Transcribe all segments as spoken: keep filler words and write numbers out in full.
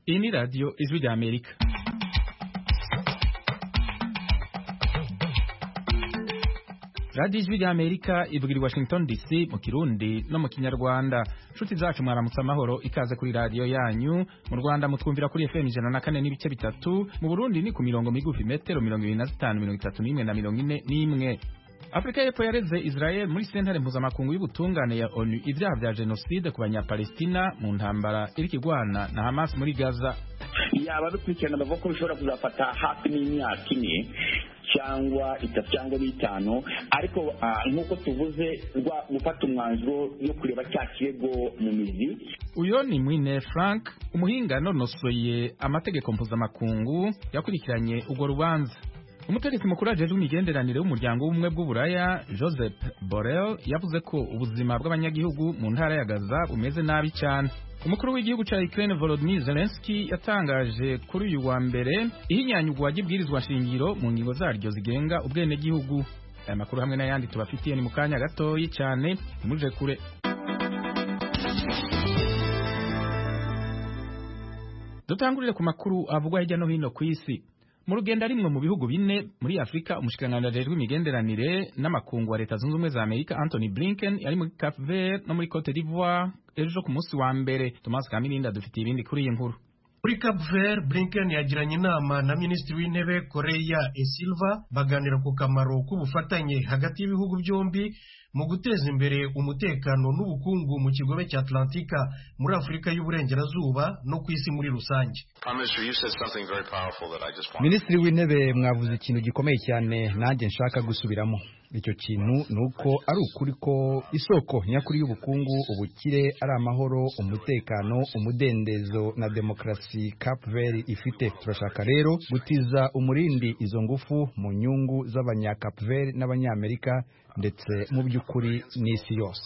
Iyi ni radiyo ijwi rya Amerika. radiyo ijwi rya Amerika ivugira i Washington D C mu Kirundi no mu Kinyarwanda. Nshuti zacu mwaramutse amahoro, ikaze kuri radiyo yanyu. Mu Rwanda mutwumvira kuri F M ijana na kane n'ibice bitatu, mu Burundi ni ku mirongo migufi metero mirongo ibiri na zitanu, mirongo itatu n'imwe na mirongo ine n'imwe. Afrika y'Epfo yareze Israel muri sentare mpuzamakungu y'ubutungane ya ONU ibyaha vya genocide ku banyapalestina mu ntambara iri kigwana na Hamas muri Gaza. Yaba bikurikirana bavuga ko bishobora kuzafata hafi n'imyaka ine cyangwa itatu cyangwa bitanu, ariko nk'uko tuvuze gufata umwanzuro yo kureba cya kirego mu mizi. Uyo ni Mwine Frank, umuhinga nonosoye amategeko mpuzamakungu yakurikiranye urwo rubanza. Umutegetsi mukuru ajejwe imigenderanire w'umuryango w'ubumwe bw'Uburaya Joseph Borrell yavuze ko ubuzima bw'abanyagihugu mu ntara ya Gaza bumeze nabi cyane. Umukuru w'igihugu ca Ukraine Volodymyr Zelensky yatangaje kuri uyu wa mbere ihinyanyugwa ry'ibwirizwa shingiro mu ngingo zaryo zigenga ubwene gihugu. Aya makuru hamwe n'ayandi tubafitiye ni mu kanya gatoyi cyane, nimuje kure. Dutangurire ku makuru avugwa hirya no hino ku isi. Mu rugendo rimwe mu bihugu bine muri Afrika, umushikiranganji ajejwe imigenderanire n'amakungu wa Leta Zunze Ubumwe za Amerika Anthony Blinken yari muri Cape Verde no muri Cote d'Ivoire ejo ku munsi wa mbere. Thomas Kamirinda dufitiye ibindi kuri iyi nkuru. Muri Cape Verde, Blinken yagiranye inama na Minisitiri w'Intebe Korea E Silva baganira ku kamaro k'ubufatanye hagati y'ibihugu byombi mu guteza imbere umutekano n'ubukungu mu kigobe cya Atlantika muri Afrika y'Uburengerazuba no ku isi muri rusange. Minisitiri w'Intebe, mwavuze ikintu gikomeye cyane nanjye nshaka gusubiramo. Icyo kintu nuko ari ukuri ko isoko nyakuri y'ubukungu, ubukire, ari amahoro, umutekano, umudendezo na demokrasi Cape Verde ifite. Turashaka rero gutiza umurindi izo ngufu mu nyungu z'abanya Cape Verde n'abanyamerika ndetse mu by'ukuri n'isi yose.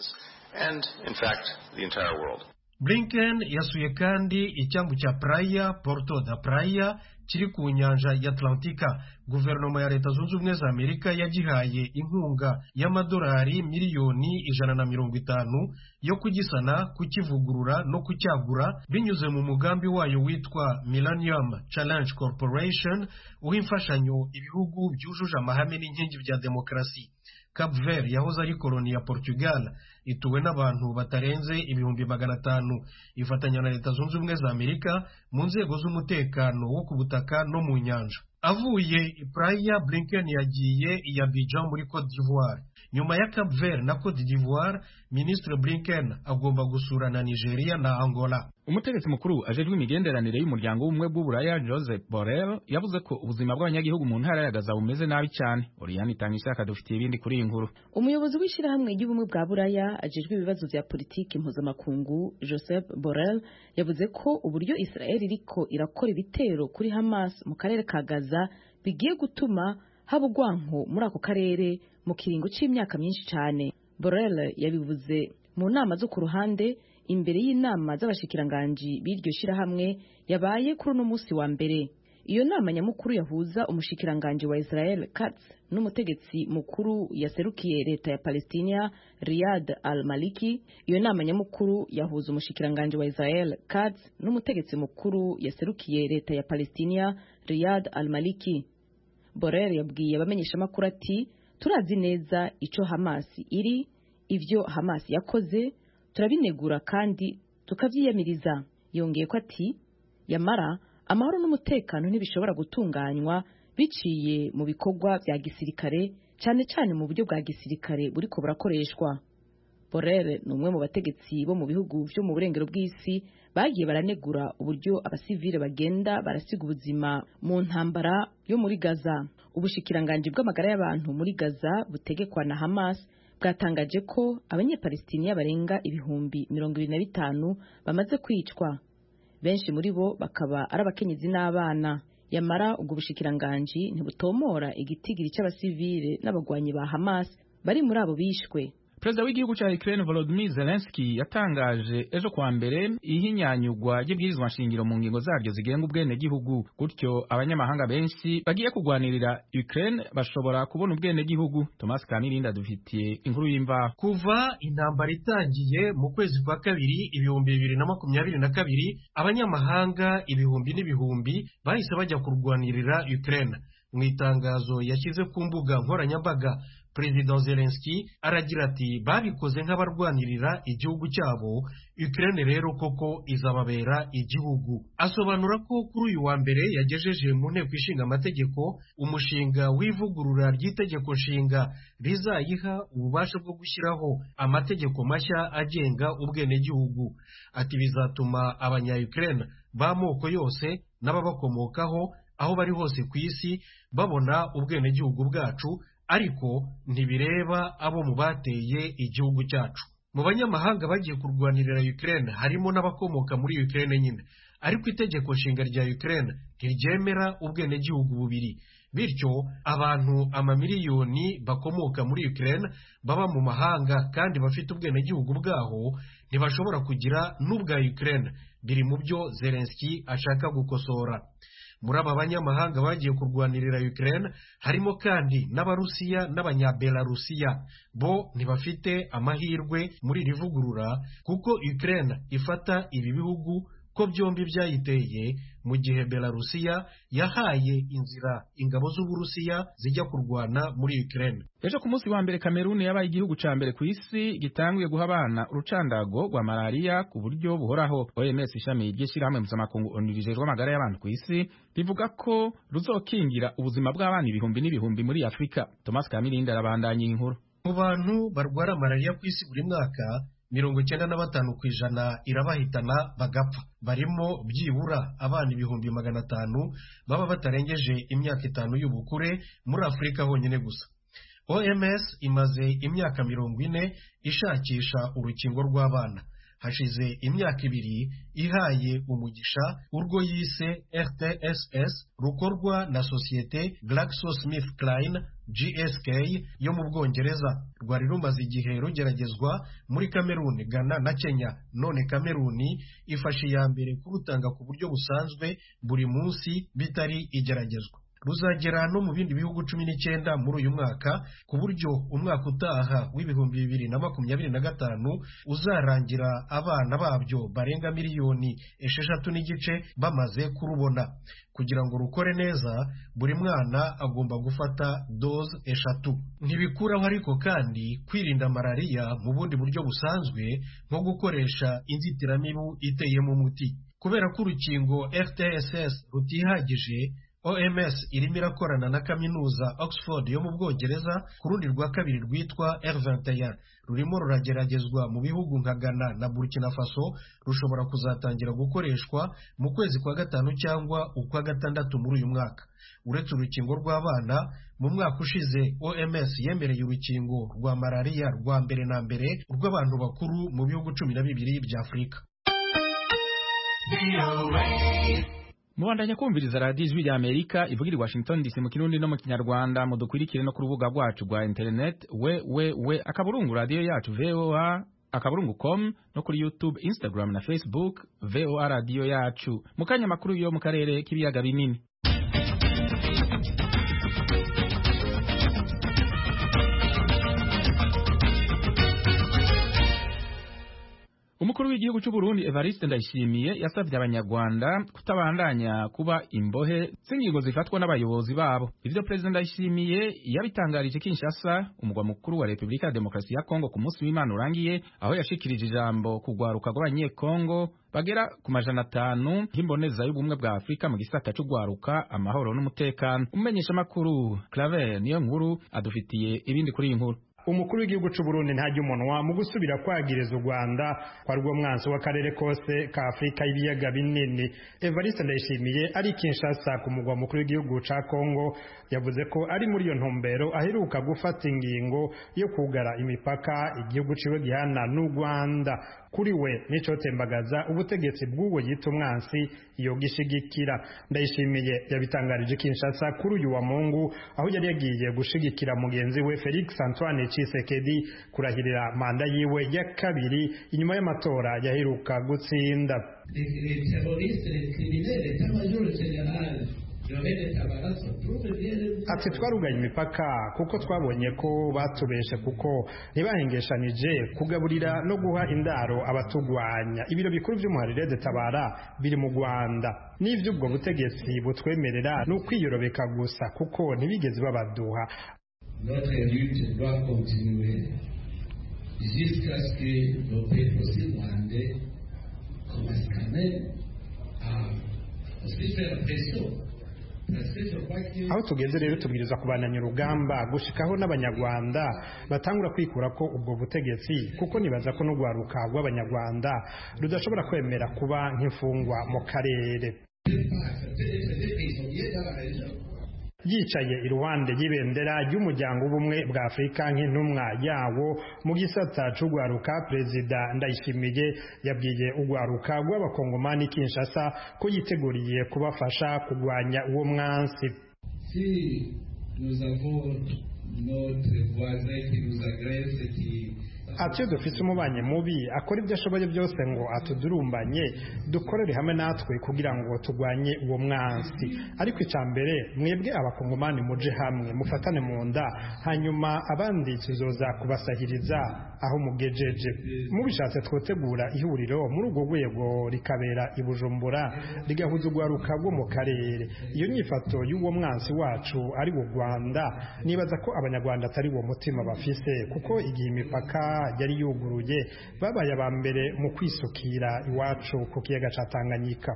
Blinken yasuye kandi icyambu cya Praia, Porto da Praia kiri ku nyanja ya Atlantika. Guverinoma ya Leta Zunze Ubumwe za Amerika yagihaye inkunga y'amadolari miliyoni ijana na mirongo itanu yo kugisana, kukivugurura no kucyagura binyuze mu mugambi wayo witwa Millennium Challenge Corporation, uha imfashanyo ibihugu byujuje amahame n'inkingi bya demokrasi. Cape Verde yahoze ari koloni ya Portugal, ituwe n'abantu batarenze ibihumbi magana atanu. Ifatanya na Leta Zunze Ubumwe za Amerika mu nzego z'umutekano wo ku butaka no mu nyanja. Avuye i Praia, Blinken yagiye i Abidjan muri Cote d'Ivoire. Nyuma ya Cape Verde na Cote d'Ivoire, Ministre Blinken agomba gusura na Nigeria na Angola. Umutegetsi mukuru ajejwe imigenderanire y'umuryango w'ubumwe bw'Uburaya Joseph Borrell yavuze ko ubuzima bw'abanyagihugu mu ntara ya Gaza bumeze nabi cyane. Oriane Tangishaka dufitiye ibindi kuri iyi nkuru. Umuyobozi w'ishyirahamwe ry'ubumwe bwa Buraya ajejwe ibibazo vya politiki mpuzamakungu Joseph Borrell yavuze ko uburyo Israel iriko irakora ibitero kuri Hamas mu karere ka Gaza bigiye gutuma haba urwanko muri ako karere mu kiringo c'imyaka myinshi cyane. Borrell yabivuze mu nama zo ku ruhande imbere y'inama z'abashikiranganji b'iryo shirahamwe yabaye kuri uno munsi wa mbere. Iyo nama nyamukuru yahuza umushikiranganji wa Israel Katz n'umutegetsi mukuru yaserukiye leta ya Palestina Riyad al-Maliki. Iyo nama nyamukuru yahuza umushikiranganji wa Israel Katz n'umutegetsi mukuru yaserukiye leta ya Palestina Riyad al-Maliki. Borrell yabwiye abamenyesha makuru ati, turazi neza ico Hamas iri, ivyo Hamas yakoze turabinegura kandi tukavyiyamiriza. Yongeye ko ati, yamara amahoro n'umutekano ntibishobora gutunganywa biciye mu bikorwa vya gisirikare, cyane cyane mu buryo bwa gisirikare buriko burakoreshwa. Borrell ni umwe mu bategetsi bo mu bihugu vyo mu burengero bw'isi bagiye baranegura uburyo abasivile bagenda barasiga ubuzima mu ntambara yo muri Gaza. Ubushikiranganji bw'amagara y'abantu muri Gaza butegekwa na Hamas bwatangaje ko abanyepalestiniya barenga ibihumbi mirongo ibiri na bitanu bamaze kwicwa, benshi muri bo bakaba ari abakenyezi n'abana. Yamara ubwo bushikiranganji ntibutomora igitigiri cy'abasivile n'abagwanyi ba Hamas bari muri abo bishwe. Perezida w'igihugu ca Ukraine Volodymyr Zelensky yatangaje ejo kwa mbere ihinyanyugwa ry'ibwirizwa nshingiro mu ngingo zaryo zigenga ubwene gihugu, gutyo abanyamahanga benshi bagiye kugwanirira Ukraine bashobora kubona ubwene gihugu. Thomas Kamirinda dufitiye inkuru y'imvaho. Kuva intambara itangiye mu kwezi kwa kabiri ibihumbi bibiri na makumyabiri na kabiri, abanyamahanga ibihumbi n'ibihumbi bahise bajya kurwanirira Ukraine. Mu itangazo yashyize ku mbuga nkoranyambaga, Perezida Zelensky aragira ati babikoze nk'abarwanirira igihugu cyabo, Ukraine rero koko izababera igihugu. Asobanura ko kuri uyu wa mbere yagejeje mu nteko ishinga amategeko umushinga w'ivugurura ry'itegeko nshinga rizayiha ububasha bwo gushyiraho amategeko mashya agenga ubwenegihugu. Ati bizatuma abanya-Ukraine b'amoko yose n'ababakomokaho aho bari hose ku isi babona ubwenegihugu bwacu, ariko ntibireba abo mu bateye igihugu cyacu. Mu banyamahanga bagiye kurwanirira Ukraine harimo n'abakomoka muri Ukraine nyine, ariko itegeko nshinga rya Ukraine ntiryemera ubwenegihugu bubiri. Bityo abantu amamiliyoni bakomoka muri Ukraine baba mu mahanga kandi bafite ubwenegihugu bwaho ntibashobora kugira n'ubwa Ukraine. Biri mu byo Zelensky ashaka gukosora. Muri aba banyamahanga bagiye kurwanirira Ukraine harimo kandi n'Abarusiya n'Abanyabelarusiya. Bo ntibafite amahirwe muri iri vugurura kuko Ukraine ifata ibi bihugu ko byombi byayiteye, mu gihe Belarusiya yahaye inzira ingabo z'Uburusiya zijya kurwana muri Ukraine. Ejo ku munsi wa mbere Kameruni yabaye igihugu ca mbere ku isi gitanguye guha abana urucandago rwa malaria ku buryo buhoraho. O M S ishami ry'ishirahamwe mpuzamakungu ONU rijejwe amagara y'abantu ku isi rivuga ko ruzokingira ubuzima bw'abana ibihumbi n'ibihumbi muri Afrika. Thomas Kamirinda arabandanya inkuru. Mu bantu barwara malaria ku isi buri mwaka mirongo icyenda na batanu ku ijana irabahitana bagapfa. Barimo byibura abana ibihumbi magana atanu baba batarengeje imyaka itanu y'ubukure muri Afurika honyine gusa. O M S imaze imyaka mirongo ine ishakisha urukingo rw'abana. Hashize imyaka ibiri ihaye umugisha urwo yise R T S S rukorwa na sosiyete GlaxoSmithKline G S K yo mu Bwongereza. Rwari rumaze igihe rugeragezwa muri Kameruni, Ghana na Kenya. None Kameruni ifashe iya mbere kurutanga ku buryo busanzwe buri munsi bitari igeragezwa. Ruzagera no mu bindi bihugu cumi n'icyenda muri uyu mwaka, ku buryo umwaka utaha w'ibihumbi bibiri na makumyabiri na gatanu uzarangira abana babyo barenga miliyoni esheshatu n'igice bamaze kurubona. Kugira ngo rukore neza, buri mwana agomba gufata doze eshatu. Ntibikuraho ariko kandi kwirinda malaria mu bundi buryo busanzwe nko gukoresha inzitiramibu iteyemo umuti. Kubera ko urukingo R T S S rutihagije, O M S irimo irakorana na kaminuza Oxford yo mu Bwongereza ku rundi rwa kabiri rwitwa R vingt et un. Rurimo rurageragezwa mu bihugu nka Ghana na Burkina Faso. Rushobora kuzatangira gukoreshwa mu kwezi kwa gatanu cyangwa ukwa gatandatu muri uyu mwaka. Uretse urukingo rw'abana, mu mwaka ushize O M S yemereye urukingo rwa malaria rwa mbere na mbere rw'abantu bakuru mu bihugu cumi na bibiri bya Afurika. Mubandanya kumviriza radiyo ijwi rya Amerika ivugira i Washington D C mu Kirundi no mu Kinyarwanda. Mudukurikire no ku rubuga rwacu rwa internet we we we akaburungu radiyo yacu V O A akaburungu com no kuri YouTube, Instagram na Facebook V O A radiyo yacu. Mu kanya makuru yo mu karere k'ibiyaga binini. Umukuru w'igihugu cy'u Burundi Evariste Ndayishimiye yasabye abanyarwanda kutabandanya kuba imbohe z'ingingo zifatwa n'abayobozi babo. Ivyo President Ndayishimiye yabitangarije Kinshasa, umugwa mukuru wa Republika ya Demokarasi ya Kongo, ku munsi w'Imana urangiye, aho yashikirije ijambo kugwaruka rw'abanyekongo bagera ku majana atanu nk'imboneza y'ubumwe bwa Afrika mu gisata cy'ugwaruka, amahoro n'umutekano. Umenyesha makuru Claver niyo nkuru adufitiye ibindi kuri iyi nkuru. Umukuru w'igihugu cy'u Burundi ntajya umunwa mu gusubira kwagiriza u Rwanda kwa rwo mwansi w'akarere kose ka Afrika y'ibiyaga binini. Evariste Ndayishimiye ari Kinshasa ku mugwa mukuru w'igihugu ca Kongo yavuze ko ari muri iyo ntumbero aheruka gufata ingingo yo kugara imipaka igihugu ciwe gihana n'u Rwanda. Kuri we nico tembagaza ubutegetsi bw'uwo yita umwansi iyo gishigikira. Ndayishimiye yabitangarije Kinshasa kuri uyu wa Mungu, aho yari yagiye gushigikira mugenzi we Felix Antoine Tshisekedi kurahirira manda yiwe ya kabiri inyuma y'amatora yaheruka gutsinda. Ati twaruganye imipaka kuko twabonye ko batubeshe kuko ntibahengeshanije kugaburira no guha indaro abatugwanya. Ibiro bikuru by'umuharire de Tabara biri mu Rwanda n'ivy'ubwo butegetsi butwemerera no kwiyorobeka gusa kuko ntibigeze babaduha. Notre lutte doit continuer jusqu'à ce que le peuple aussi rwandais commence quand même à aussi faire pression. Aho tugeze rero tubwiriza kubananya urugamba gushikaho n'abanyarwanda batangura kwikura ko ubwo butegetsi kuko nibaza ko n'ugwaruka rw'abanyarwanda rudashobora kwemera kuba nk'imfungwa mu karere. Yicaye iruhande y'ibendera ry'umuryango w'ubumwe bwa Afurika nk'intumwa yawo mu gisata c'ugwaruka, Perezida Ndayishimiye yabwiye ugwaruka rw'abakongomani Kinshasa ko yiteguriye kubafasha kugwanya uwo mwansi. Si nous avons notre voisin qui nous agresse, qui ati dufite umubanye mubi akora ibyo ashoboye byose ngo atudurumbanye dukorere hamwe natwe kugira ngo tugwanye uwo mwansi. Ariko icambere mwebwe abakongomani muje hamwe mufatane mu nda, hanyuma abandi tuzoza kubasahiriza aho mugejeje. Mubishatse twotegura ihuriro muri urwo rwego rikabera i Bujumbura rigahuza urwaruka rwo mu karere. Iyo nyifato y'uwo mwansi wacu ari wo Rwanda, nibaza ko abanyarwanda atari wo mutima bafise, kuko igihe imipaka yari yuguruye babaye aba mbere mu kwisukira iwacu ku kiyaga ca Tanganyika.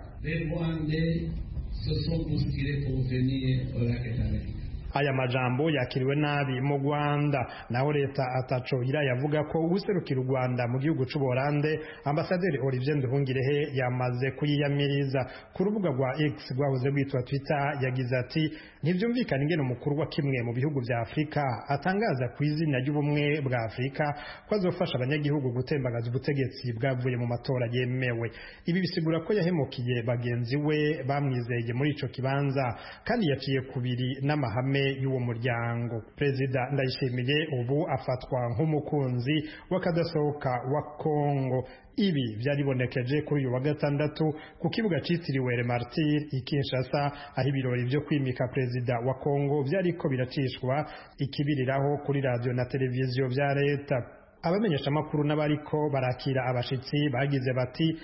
Aya majambo yakiriwe nabi mu Rwanda, naho leta ataco irayavuga ko userukira u Rwanda mu gihugu c'u Buholande Ambasaderi Olivier Nduhungirehe yamaze kuyiyamiriza. Ku rubuga rwa X rwahoze rwitwa Twitter yagize ati ntivyumvikana ingene umukuru wa kimwe mu bihugu vya Afrika atangaza ku izina ry'ubumwe bwa Afrika ko azofasha abanyagihugu gutembagaza ubutegetsi bwavuye mu matora yemewe. Ibi bisigura ko yahemukiye bagenzi we bamwizeye muri ico kibanza kandi yaciye kubiri n'amahame y'uwo muryango. Perezida Ndayishimiye ubu afatwa nk'umukunzi w'akadasohoka wa Kongo. Ibi byaribonekeje kuri uyu wa gatandatu ku kibuga citiriwe Le Martyr i Kinshasa, aho ibirori byo kwimika perezida wa Kongo byariko biracishwa ikibiriraho kuri radio na televiziyo vya leta. Abamenyesha makuru n'abariko barakira abashitsi bagize bati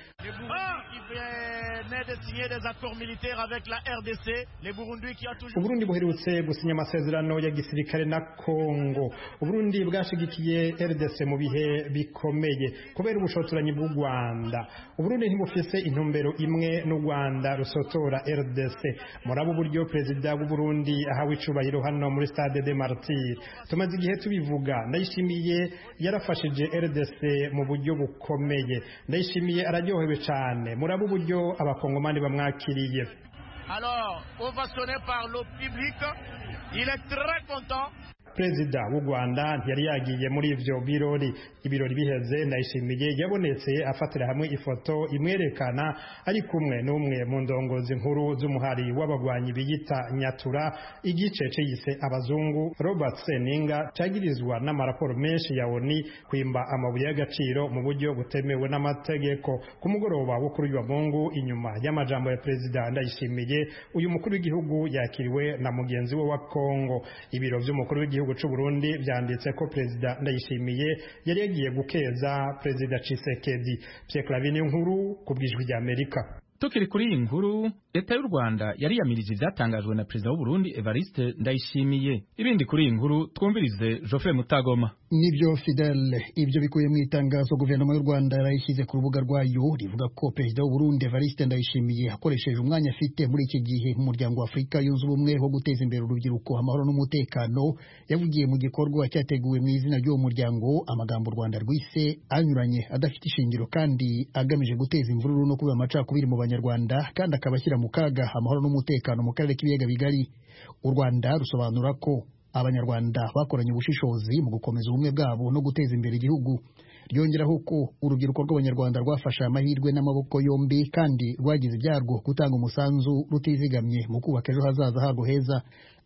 Uburundi buherutse gusinya amasezerano ya gisirikare na Kongo. Uburundi bwashigikiye R D C mu bihe bikomeye kubera ubushotoranyi bw'u Rwanda. Uburundi ntibufise intumbero imwe n'u Rwanda rusotora R D C. Murabo buryo perezida w'u Burundi ahawe icubahiro hano muri Stade de Martyr. Tumaze igihe tubivuga. Ndayishimiye yarafashije R D C mu buryo bukomeye. Ndayishimiye araryohewe cyane. Murabo buryo abakongomani bamwakiriye. Alors, ovationné par le public, il est très content. Perezida w'u Rwanda yari yagiye muri ivyo birori. Ibirori biheze Ndayishimiye yabonetse afatira hamwe ifoto imwerekana ari kumwe n'umwe mu ndongozi nkuru z'umuhari w'abagwanyi biyita Nyatura, igice ciyise abazungu Robert Seninga cagirizwa n'amaraporo menshi ya O N U kwimba amabuye y'agaciro mu buryo butemewe n'amategeko. Ku mugoroba wo kuri uyu Mungu, inyuma y'amajambo ya Perezida Ndayishimiye, uyu mukuru w'igihugu yakiriwe na mugenzi we wa Kongo. Ibiro vy'umukuru w'igihugu c'u Burundi vyanditse ko Perezida Ndayishimiye yari yagiye gukeza Perezida Tshisekedi. Pierre Clavin nkuru kubwijwi rya Amerika. Tukiri kuri iyi nkuru, leta y'u Rwanda yari yamirije ivyatangajwe na Perezida w'u Burundi Evariste Ndayishimiye. Ibindi kuri iyi nkuru twumvirize Geoffrey Mutagoma. Nibyo Fidel, ibyo bikuye mu itangazo guverinoma y'u Rwanda yarayishyize ku rubuga rwayo rivuga ko Perezida w'u Burundi Evariste Ndayishimiye akoresheje umwanya afite muri iki gihe mu muryango wa Afurika yunze ubumwe wo guteza imbere urubyiruko, amahoro n'umutekano, yavugiye mu gikorwa cyateguwe mu izina ry'uwo muryango amagambo u Rwanda rwise anyuranye, adafite ishingiro kandi agamije guteza imvururu no kuba amacakubiri mu Banyarwanda, kandi akabashyira mu kaga amahoro n'umutekano mu karere k'ibiyaga bigari. U Rwanda rusobanura ko Abanyarwanda bakoranye ubushishozi mu gukomeza ubumwe bwabo no guteza imbere igihugu. Ryongeraho ko urubyiruko rw'Abanyarwanda rwafashe amahirwe n'amaboko yombi kandi rwagize ibyarwo gutanga umusanzu rutizigamye mu kubaka ejo hazaza harwo heza.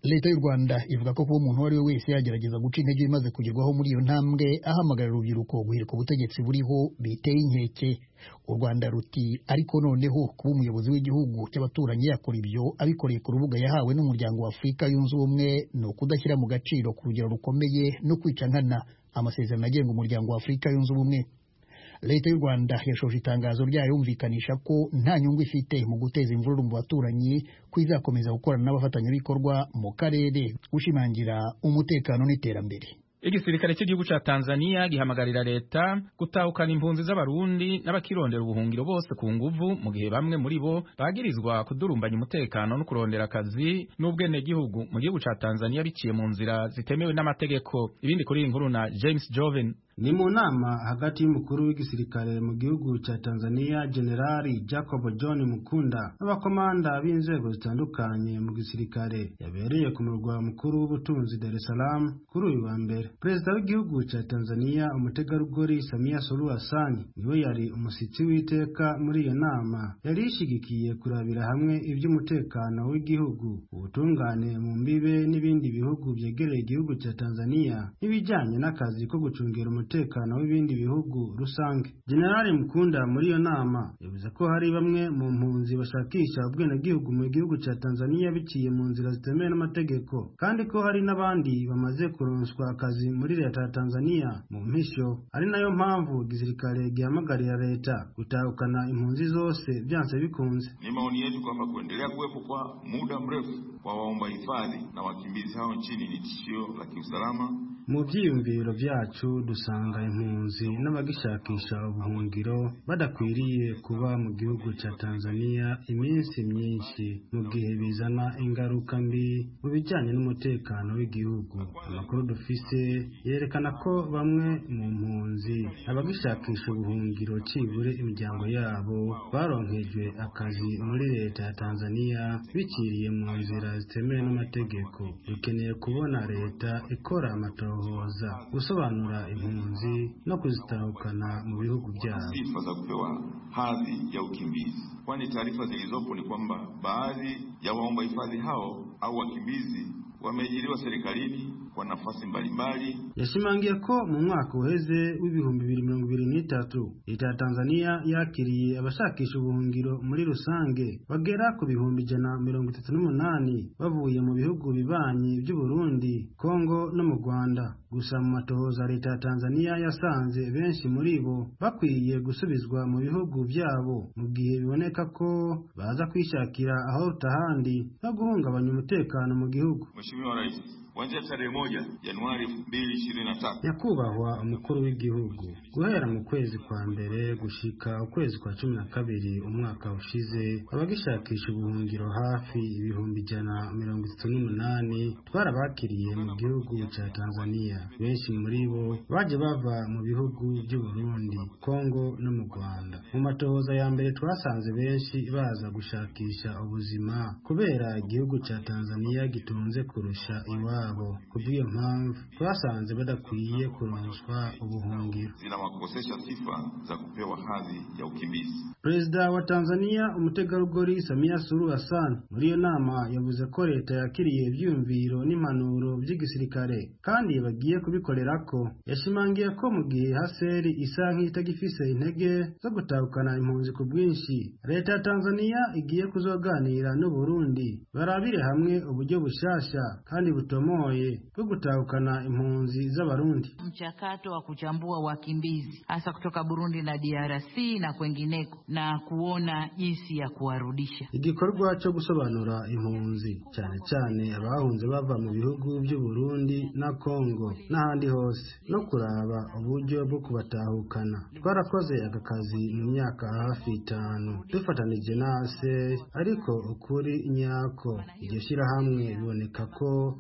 leta y'u Rwanda ivuga ko kuba umuntu uwo ari we wese yagerageza guca intege ibimaze kugerwaho muri iyo ntambwe ahamagarira urubyiruko guhirika ubutegetsi buriho biteye inkeke. U Rwanda ruti ariko noneho kuba umuyobozi w'igihugu cy'abaturanyi yakora ibyo abikoreye ku rubuga yahawe n'umuryango wa Afurika yunze ubumwe ni ukudashyira mu gaciro ku rugero rukomeye no kwica nkana amasezerano agenga umuryango wa Afurika yunze ubumwe. Leta y'u Rwanda yashoje itangazo ryayo yumvikanisha ko nta nyungu ifite mu guteza imvururu mu baturanyi, ko izakomeza gukorana n'abafatanyabikorwa mu karere gushimangira umutekano n'iterambere. Igisirikare cy'igihugu ca Tanzania gihamagarira leta gutahukana impunzi z'abarundi n'abakirondera ubuhungiro bose ku nguvu, mu gihe bamwe muri bo bagirizwa kudurumbanya umutekano no kurondera akazi n'ubwene gihugu mu gihugu ca Tanzania biciye mu nzira zitemewe n'amategeko. Ibindi kuri iyi nkuru na James Joven. Ni mu nama hagati y'umukuru w'igisirikare mu gihugu cya Tanzania Generali Jacob John Mukunda n'abakomanda b'inzego zitandukanye mu gisirikare yabereye ku murwa mukuru w'ubutunzi Dar es Salaam kuri uyu wa mbere. Perezida w'igihugu cya Tanzania umutegarugori Samia Suluhu Hassan niwe yari umusitsi w'iteka muri iyo nama, yari ishigikiye kurabira hamwe iby'umutekano w'igihugu, ubutungane mu mbibe n'ibindi bihugu byegereye igihugu cya Tanzania n'ibijyanye n'akazi ko gucungira umutekano w'ibindi bihugu rusange. Generali Mukunda muri iyo nama yavuze ko hari bamwe mu mpunzi bashakisha ubwenegihugu mu gihugu cya Tanzania biciye mu nzira zitemewe n'amategeko, kandi ko hari n'abandi bamaze kuronswa akazi muri leta ya Tanzania mu mpisho. Ari nayo mpamvu igisirikare gihamagarira leta gutahukana impunzi zose byanse bikunze. Ni maoni yetu kwamba kuendelea kuwepo kwa muda mrefu kwa waomba hifadhi na wakimbizi hao nchini ni tishio la kiusalama. Mu byiyumviro byacu dusanga impunzi n'abagishakisha ubuhungiro badakwiriye kuba mu gihugu cya Tanzania iminsi myinshi, mu gihe bizana ingaruka mbi mu bijyanye n'umutekano w'igihugu. Amakuru dufise yerekana ko bamwe mu mpunzi abagishakisha ubuhungiro cibure imiryango yabo baronkejwe akazi muri leta ya Tanzania biciriye mu nzira zitemewe n'amategeko. Dukeneye kubona leta ikora amato hoza gusobanura impunzi no kuzitahukana mu bihugu byabo. Sifa za kupewa hadhi ya ukimbizi, kwani taarifa zilizopo ni kwamba baadhi ya waomba hifadhi hao au wakimbizi wameajiriwa serikalini kwa nafasi mbalimbali. Yashimangiye ko mu mwaka uheze w'ibihumbi bibiri na mirongo ibiri n'itatu leta ya Tanzania yakiriye abashakisha ubuhungiro muri rusange bagera ku bihumbi ijana mirongo itatu n'umunani bavuye mu bihugu bibanyi by'u Burundi, Kongo no mu Rwanda. Gusa mu matohoza leta ya Tanzania yasanze benshi muri bo bakwiye gusubizwa mu bihugu byabo, mu gihe biboneka ko baza kwishakira aho tahandi no guhungabanya umutekano mu gihugu. Mheshimiwa Rais, kuanzia tarehe moja Januari elfu mbili ishirini na tatu nyakubahwa umukuru w'igihugu, guhera mu kwezi kwa mbere gushika ukwezi kwa cumi na kabiri umwaka ushize abagishakisha ubuhungiro hafi ibihumbi ijana mirongo itatu n'umunani twarabakiriye mu gihugu cya Tanzania. Benshi muri bo baje bava mu bihugu by'u Burundi, Kongo no mu Rwanda. Mu matohoza ya mbere twasanze benshi baza gushakisha ubuzima kubera igihugu cya Tanzania gitunze kurusha iwabo. Kubwiyo mpamvu twasanze badakwiye kuronswa ubuhungiro, zinawakosesha sifa za kupewa hadhi ya ukimbizi. Perezida wa Tanzania umutegarugori Samia Suluhu Hassan muri iyo nama yavuze ko leta yakiriye ibyumviro n'impanuro by'igisirikare kandi bagiye kubikorera ko. Yashimangiye ko mu gihe haseri isa nk'itagifise intege zo gutahukana impunzi ku bwinshi, leta ya Tanzania igiye kuzoganira n'u Burundi barabire hamwe uburyo bushasha kandi butomoye bwo gutahukana impunzi z'abarundi. Mchakato wa kuchambua wakimbizi hasa kutoka Burundi na D R C na kwengineko na kuona jinsi ya kuwarudisha. Igikorwa cyo gusobanura impunzi cyane cyane abahunze bava mu bihugu by'u Burundi na Kongo n'ahandi hose no kuraba uburyo bwo kubatahukana. Twarakoze aka kazi mu myaka hafi itanu dufatanije nase, ariko ukuri nyako iryo shyirahamwe biboneka ko atanu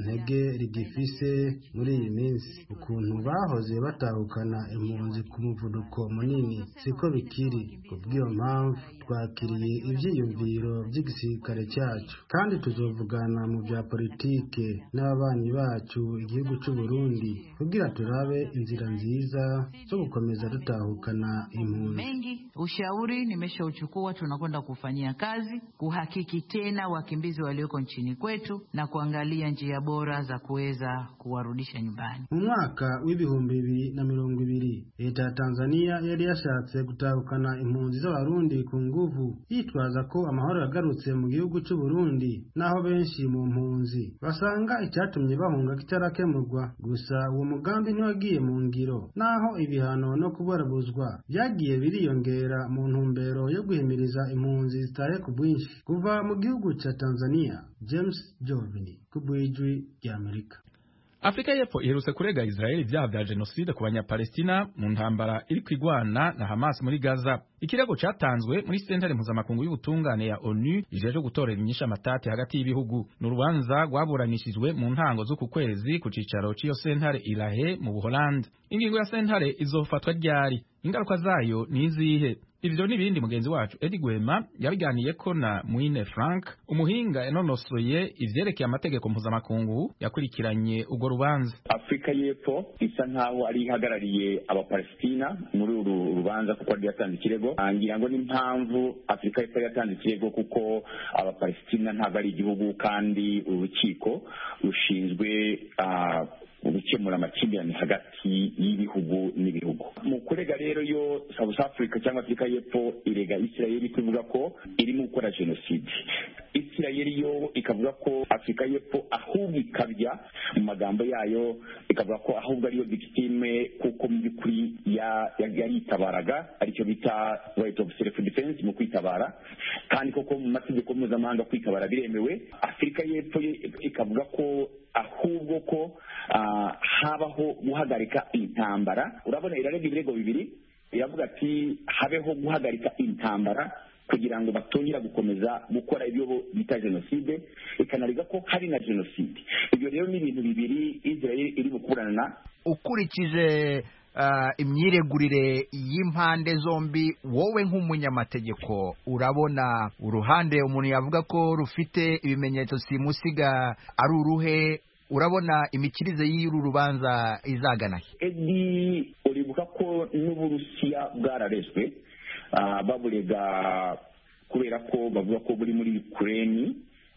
ntege rigifise muri iyi minsi. Ukuntu bahoze batahukana impunzi ku muvuduko munini siko bikiri. Kubw'iyo mpamvu twakiriye ivyiyumviro by'igisirikare cyacu, kandi tuzovugana mu bya politike n'ababanyi bacu igihugu cy'u Burundi kugira turabe inzira nziza zo gukomeza dutahukana impunzi. Mengi ushauri nimeshauchukua, tunakwenda kufanyia kazi kuhakiki tena wakimbizi walioko nchini kwetu na kuangalia njia bora za kuweza kuwarudisha nyumbani. Mu mwaka w'ibihumbi bibiri na mirongo ibiri leta ya Tanzania yari yashatse gutahukana impunzi z'abarundi ku nguvu yitwaza ko amahoro yagarutse mu gihugu cy'u Burundi, naho benshi mu mpunzi basanga icyatumye bahunga kitarakemurwa. Gusa uwo mugambi ntiwagiye mu ngiro, naho ibihano no kubarabuzwa byagiye biriyongera mu ntumbero yo guhimiriza impunzi zitahe ku bwinshi kuva mu gihugu cya Tanzania. James Jovini, kubwijwi rya Amerika. Afrika y'Epfo iherutse kurega Israel ibyaha bya genocide ku banyapalestina mu ntambara iri kwigwana na Hamas muri Gaza. Ikirego cyatanzwe muri sentare mpuzamakungu y'ubutungane ya ONU ijeje gutorera inyisha amatati hagati y'ibihugu. N'urubanza rwaburanishijwe mu ntango z'uku kwezi ku cicaro cy'iyo sentare Irahe mu Buholandi. Ingingo ya sentare izofatwa ryari? Ingaruka zayo ni izihe? Ivyo n'ibindi mugenzi wacu Eddie Gwema yabiganiye ko na Muine Frank, umuhinga enonosoye ivyerekeye amategeko mpuzamakungu yakurikiranye urwo rubanza. Afrika y'Epfo isa nkaho ari ihagarariye abapalestina muri uru rubanza kuko ari yatanze ikirego. Angira ngo n'impamvu Afrika y'Epfo yatanze ikirego kuko abapalestina ntabwo ari igihugu, kandi urukiko rushinzwe uh, gukemura amakimbirane hagati y'ibihugu n'ibihugu. Mu kurega rero yo South Africa cyangwa Afrika y'Epfo irega Israel kuvuga ko irimo gukora genocide. Israel yo ikavuga ko Afrika y'Epfo ahubwo ikabya mu magambo yayo, ikavuga ko ahubwo ariyo victime kuko mu by'ukuri yayitabaraga, aricyo bita right of self defense mu kwitabara, kandi koko mu mategeko mpuzamahanga kwitabara biremewe. Afrika y'Epfo ikavuga ko ahubwo ko uh, habaho guhagarika intambara. Urabona irarega ibirego bibiri, iravuga ati habeho guhagarika intambara kugira ngo batongera gukomeza gukora ibyo bita genocide, ikanariga ko hari na genocide. Ibyo rero ni ibintu bibiri Israel iri gukurana. Ukurikije uh, imyiregurire y'impande zombi, wowe nk'umunyamategeko urabona uruhande umuntu yavuga ko rufite ibimenyetso simusiga ari uruhe? Urabona imikirize y'uru rubanza izagana he? Edi uribuka ko n'Uburusiya bwararezwe uh, baburega kubera ko bavuga ko buri muri Ukraine,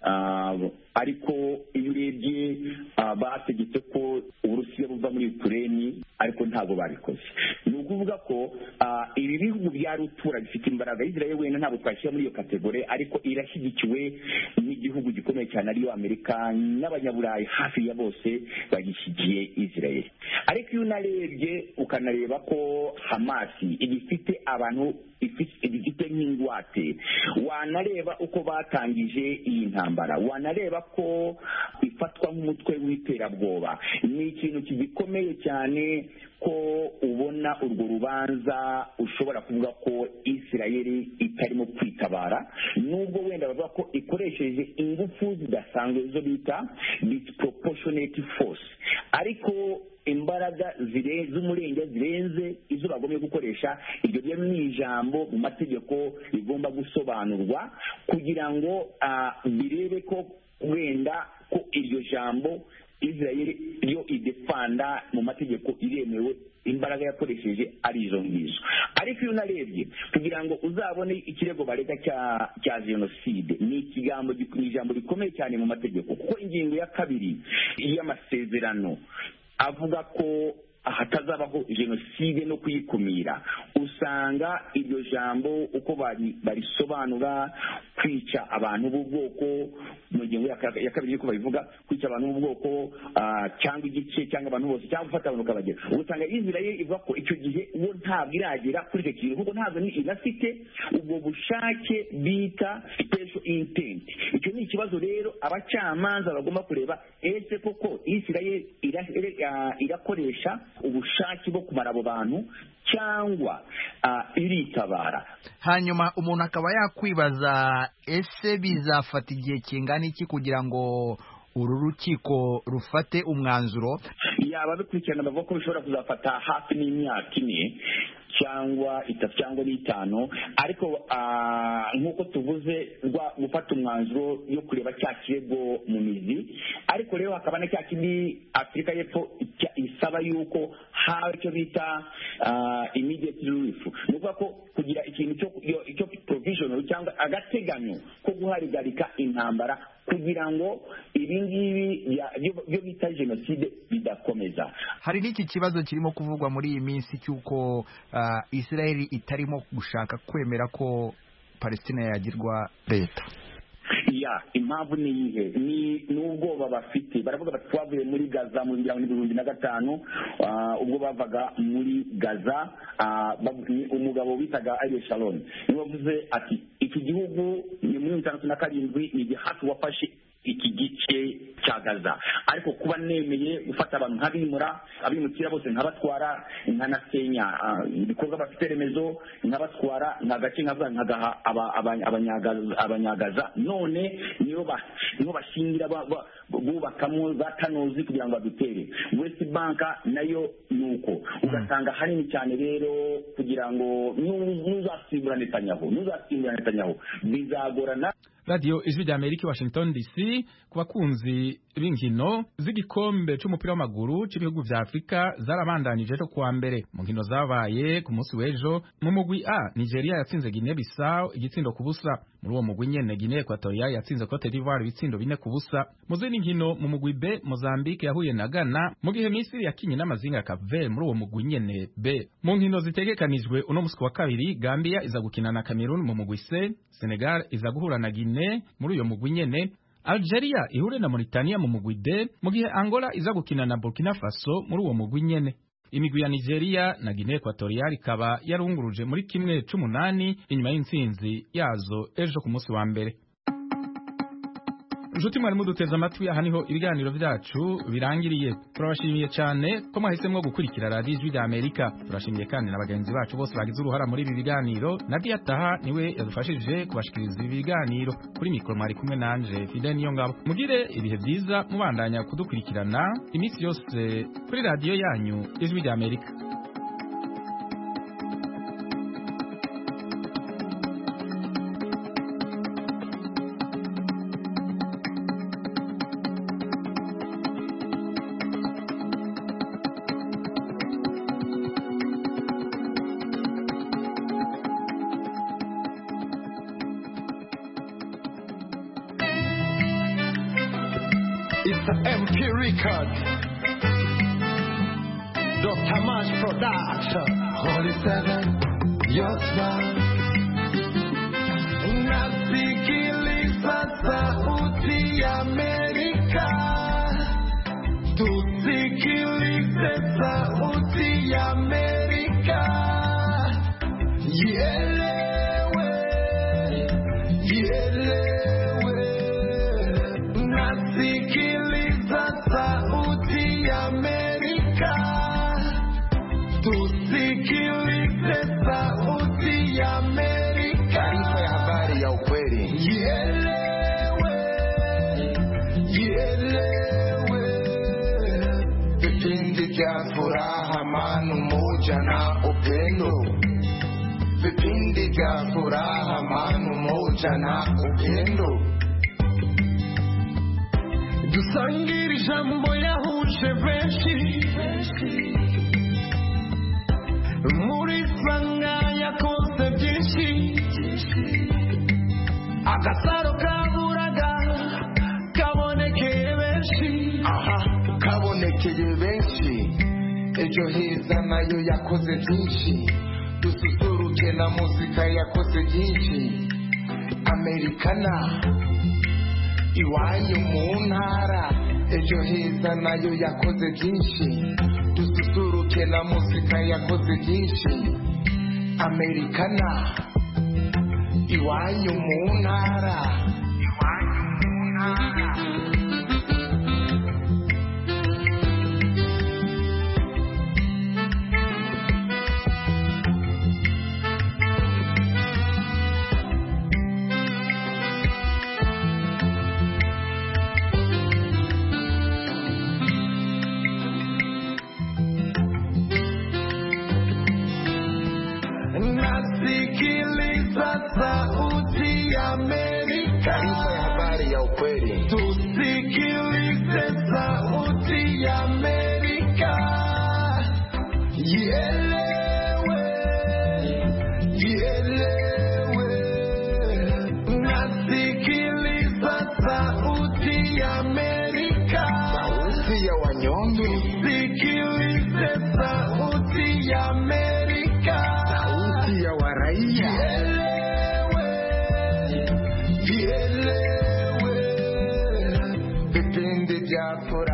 uh, ariko iyo urebye uh, bategetse ko Uburusiya buva muri Ukraine, ariko ntabwo babikoze. Ni ukuvuga ko uh, ibi bihugu bya rutura bifite imbaraga. Israel wenda ntabwo twashyira muri iyo kategori, ariko irashyigikiwe n'igihugu gikomeye cyane ariyo Amerika, n'abanyaburayi hafi ya bose bagishyigiye Israel. Ariko iyo unarebye ukanareba ko Hamas igifite abantu igifite nk'ingwate, wanareba uko batangije iyi ntambara, wanareba ko ifatwa nk'umutwe w'iterabwoba, ni ikintu kigikomeye cyane ko ubona urwo rubanza ushobora kuvuga ko Israel itarimo kwitabara, nubwo wenda bavuga ko ikoresheje ingufu zidasanzwe zo bita disproportionate force, ariko imbaraga zire z'umurenge zirenze izo bagomye gukoresha. Iryo rero ni ijambo mu mategeko rigomba gusobanurwa kugira ngo uh, birebe ko wenda ko iryo jambo Israel yo idefanda mu mategeko iremewe, imbaraga yakoresheje ari izo ngizo. Ariko iyo unarebye kugira ngo uzabone ikirego barega cya cya genocide, ni ikigambo ijambo rikomeye cyane mu mategeko, kuko ingingo ya kabiri y'amasezerano avuga ko hatazabaho genocide no kuyikumira. Usanga iryo jambo uko barisobanura kwica abantu b'ubwoko, mu ngingo ya kabiri ko babivuga kwica abantu b'ubwoko uh, cyangwa igice cyangwa abantu bose cyangwa gufata abantu kabagera. Usanga Israel ivuga ko icyo gihe uwo ntabwo iragera kuri icyo kintu, kuko ntabwo inafite ubwo bushake bita special intent. Icyo ni ikibazo rero abacamanza bagomba kureba, ese koko Israel irakoresha ubushake bwo kumara abo bantu cyangwa uh, iritabara. Hanyuma umuntu akaba yakwibaza, ese bizafata igihe kingana iki kugira ngo uru rukiko rufate umwanzuro. Yaba bikurikirana bavuga ko bishobora kuzafata hafi n'imyaka ine cyangwa itatu cyangwa n'itanu, ariko nk'uko tuvuze gufata umwanzuro yo kureba cya kirego mu mizi. Ariko rero hakaba na cya kindi Afurika y'Epfo isaba yuko haba icyo bita immediate relief, ni ukuvuga ko kugira ikintu cyo provisional cyangwa agateganyo ko guharigarika intambara kugira ngo ibi ngibi byo bita jenoside bidakomeza. Hari n'iki kibazo kirimo kuvugwa muri iyi minsi cy'uko uh, Israel itarimo gushaka kwemera ko Palestina yagirwa leta. Ya impamvu ni iyihe? Ni n'ubwoba bafite, baravuga bati twavuye muri Gaza mu bihumbi na gatanu, ubwo bavaga muri Gaza umugabo bitaga Ariel Sharon niwe wavuze ati iki gihugu ni muri itandatu na karindwi ni hafi wafashe iki gice cya Gaza, ariko kuba nemeye gufata abantu nk'abimura abimukira bose nkabatwara nkanasenya ibikorwa bafite remezo nkabatwara nkagace nkavuga nkagaha abanyagaza, none niyo niyo bashingira bubakamo batanozi kugira ngo badutere. West Bank nayo nuko ugasanga hanini cyane rero kugira ngo nuzasimbura Netanyahu nuzasimbura Netanyahu bizagorana. Radio Ijwi rya Amerika Washington D C ku bakunzi b'inkino z'igikombe c'umupira w'amaguru c'ibihugu vya Afrika zarabandanije cyo kuwa mbere mu nkino zabaye ku munsi w'ejo. Mu mugwi A Nigeria yatsinze Guinea Bissau igitsindo ku busa. Muri uwo mugwi nyene Guinea Equatorial yatsinze Cote d'Ivoire ibitsindo bine ku busa. Mu zindi nkino mu mugwi B Mozambique yahuye na Ghana, mu gihe Misiri yakinye n'amazinga ya Cape Verde muri uwo mugwi nyene B. Mu nkino zitegekanijwe uno musi wa kabiri Gambia iza gukina na Cameroon mu mugwi C, Senegal iza guhura na Guinea muri uyo mugwi nyene, Algeria ihure na Mauritania mu mugwi D, mu gihe Angola iza gukina na Burkina Faso muri uwo mugwi nyene. Imigwi ya Nigeria na Guinea Equatorial ikaba yarunguruje muri kimwe c'umunani inyuma y'intsinzi yazo ejo ku munsi wa mbere. Nshuti mwari muduteze amatwi, aha niho ibiganiro vyacu birangiriye. Turabashimiye cyane ko mwahisemwo gukurikira Radio Ijwi rya Amerika. Turashimiye kandi na bagenzi bacu bose bagize uruhara muri ibi biganiro. Nadia Taha niwe yadufashije kubashikiriza ibi biganiro. Kuri mikoro mwari kumwe nanje Fidel Niyongabo. Mugire ibihe byiza mubandanya kudukurikirana iminsi yose kuri radio yanyu Ijwi rya Amerika. It's an M P record. Doctor Mash Production. Holy Seven, your smile. Unasikiliza sauti ya Amerika. Tusikilize sauti ya Amerika. Ielewe, ielewe. Nasikiliza sauti ya Amerika. Tusikilize sauti ya Amerika. Taarifa ya habari ya ukweli. Ielewe, ielewe. Vipindi vya furaha, amani, umoja na upendo. Vipindi vya furaha, amani, umoja na upendo. Dusangiri jambo yahuje benshi muri sanga yakoze byinshi agasaro kaburaga kabonekeye benshi aha kabonekeye benshi ejo heza nayo yakoze byinshi dususuruke na muzika yakoze byinshi Americana iwanyu mu ntara ejo heza nayo yakoze byinshi dususuruke na muzika yakoze byinshi Americana iwanyu mu ntara iwanyu mu ntara. ya Amerika, taarifa ya habari ya ukweli. Tusikilize